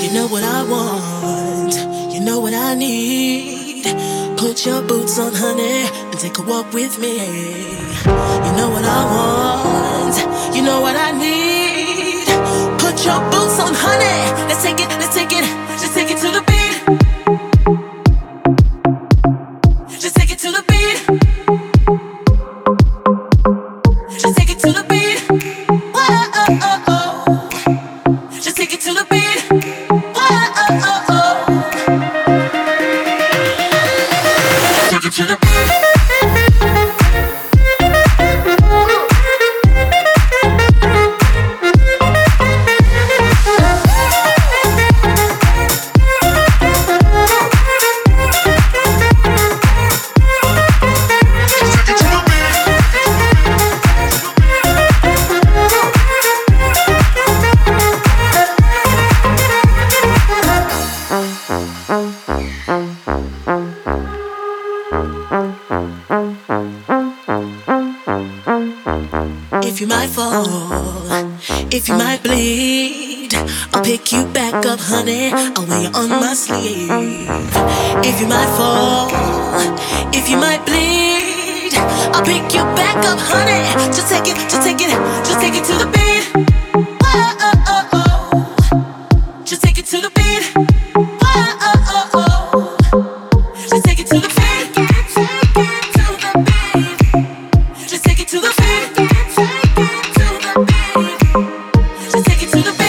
You know what I want, you know what I need. Put your boots on, honey, and take a walk with me. You know what I want, you know what I need. Put your boots on, honey. Let's take it, let's take it, let's take it to the beat. Just take it to the beat. Just take it to the beat. Whoa, oh, oh, oh. Just take it to the beat. Whoa, oh, oh, oh. Take it to the beat. If you might fall, if you might bleed, I'll pick you back up, honey. I'll wear you on my sleeve. If you might fall, if you might bleed, I'll pick you back up, honey. Just take it, just take it, just take it to the beat. Whoa, oh, oh, oh. Just take it to the beat. Whoa, oh, oh, oh. Just take it to the beat. Just take it to the beat. Just take it to the beat.